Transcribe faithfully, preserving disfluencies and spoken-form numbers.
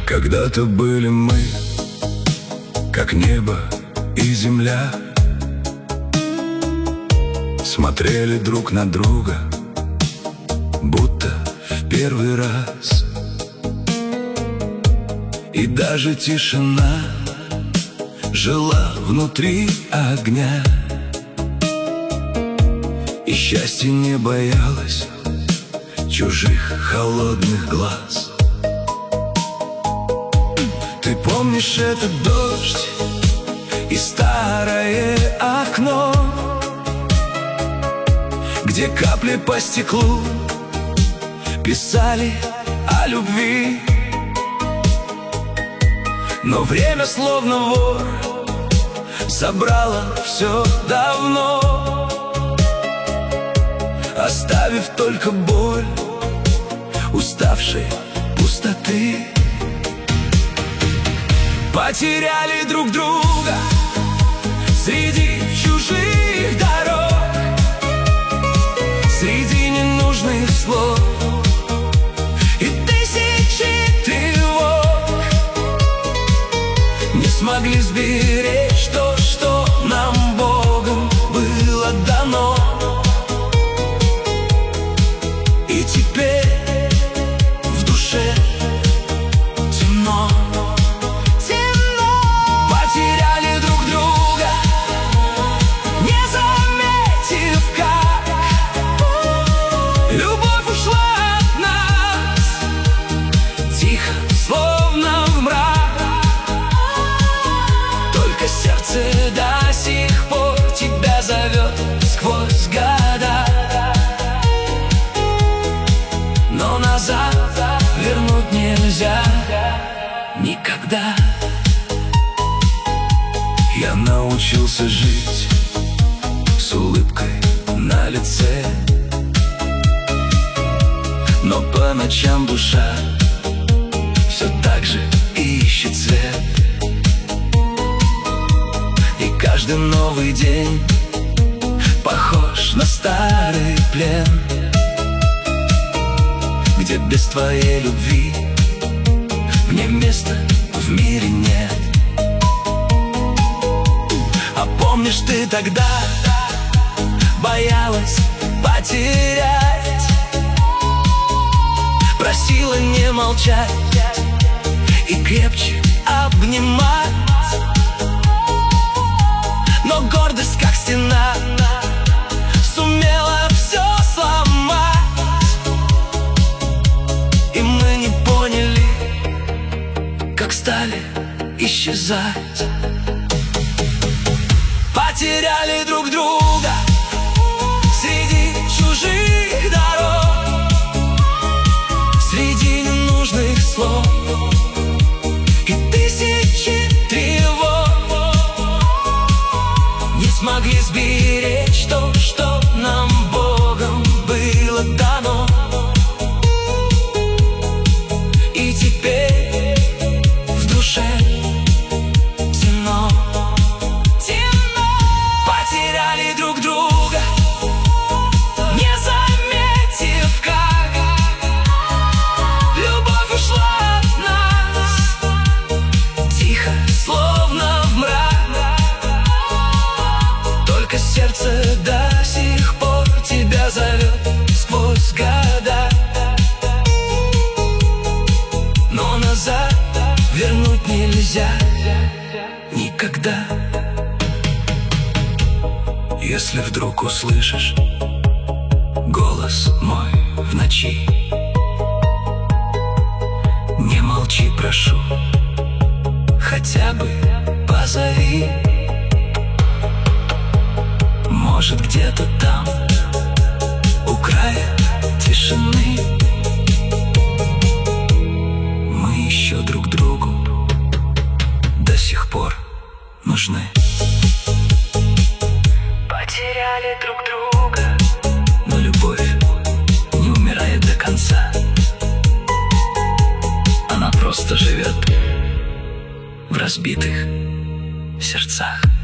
Когда-то были мы, как небо и земля, смотрели друг на друга, будто в первый раз. И даже тишина жила внутри огня, и счастье не боялось чужих холодных глаз. Ты помнишь этот дождь и старое окно, где капли по стеклу писали о любви? Но время словно вор забрало все давно, оставив только боль уставшей пустоты. Потеряли друг друга среди чужих дорог, среди ненужных слов и тысячи тревог. Не смогли сберечь то, что нам Богом было дано. И теперь в душе темно. Потеряли друг друга, не заметив, как любовь ушла от нас, тихо, словно в мрак. Только сердце до сих пор тебя зовет сквозь года, но назад вернуть нельзя никогда. Я научился жить с улыбкой на лице, но по ночам душа все так же ищет свет. И каждый новый день похож на старый плен, где без твоей любви мне места в мире нет. А помнишь, ты тогда боялась потерять, просила не молчать и крепче обнимать. Но гордость, как стена, сумела все сломать, и мы не поняли, как стали исчезать. Потеряли друг друга среди чужих дорог, среди ненужных слов и тысячи тревог. Не смогли сберечь то, что нам Богом было дано. И теперь в душе темно. Потеряли друг друга, не заметив, как любовь ушла от нас, тихо, словно в мрак. Только сердце до сих пор тебя зовет сквозь года, но назад вернуть нельзя никогда. Если вдруг услышишь голос мой в ночи, не молчи, прошу, хотя бы позови. Может, где-то там, у края тишины, мы еще друг другу до сих пор нужны. Потеряли друг друга, но любовь не умирает до конца. Она просто живет в разбитых сердцах.